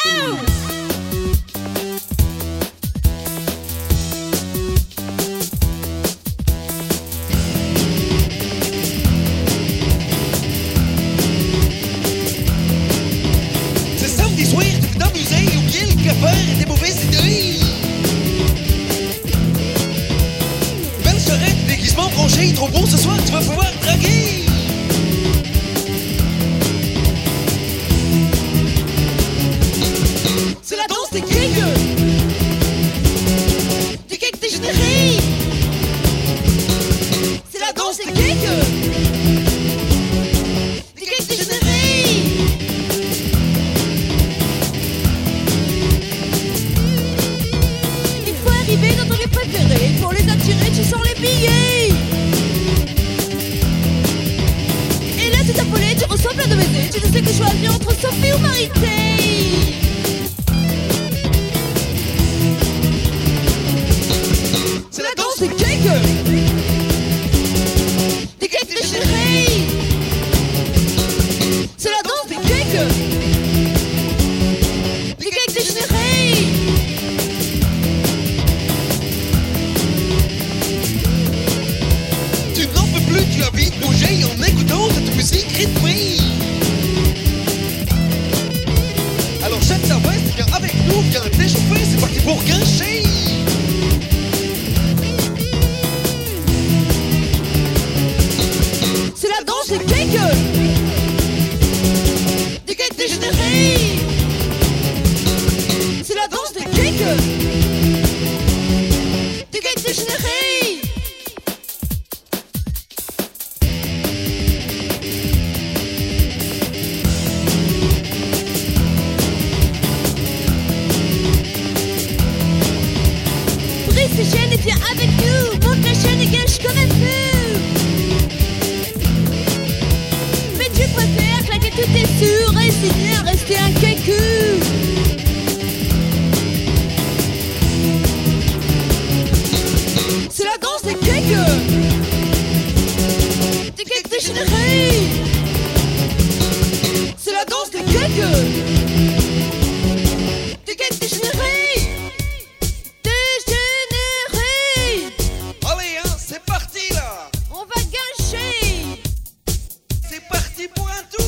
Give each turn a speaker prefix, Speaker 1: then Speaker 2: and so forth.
Speaker 1: C'est samedi soir, t'es dans le musée, oubliez le copain, des mauvaises idées. Belle charrette, déguisement bronché, trop beau ce soir, tu vas pouvoir draguer. C'est la danse des kings, des kings dégénérés. C'est la danse des kings, des kings dégénérés.
Speaker 2: Il faut arriver dans ton lieu préféré. Pour les attirer, tu sors les billets. Et là, tu t'affolé, tu reçois plein de baisers. Tu ne sais que choisir entre Sophie ou Marité.
Speaker 1: C'est la danse des kings, des kings dégénérés.
Speaker 2: C'est la danse des kings,
Speaker 1: des kings dégénérés. Tu n'en peux plus, tu as envie de bouger en écoutant cette musique rythmée. Alors chaque service, viens avec nous, viens t'échauffer, c'est parti pour gâcher.
Speaker 2: c'est la danse des kings,
Speaker 1: Des kings dégénérés.
Speaker 2: c'est la danse des kings,
Speaker 1: Des kings dégénérés.
Speaker 2: brise tes chaînes et viens avec nous. Monte la chaîne et gâche comme un feu. Mais tu préfères claquer tous tes sous, résigner à rester un kéku.
Speaker 1: C'est la danse des kings, des kings dégénérés. C'est la danse des kings, des kings dégénérés.
Speaker 2: Dégénéré,
Speaker 1: Allez hein, c'est parti là.
Speaker 2: on va gâcher.
Speaker 1: C'est parti pour un tour.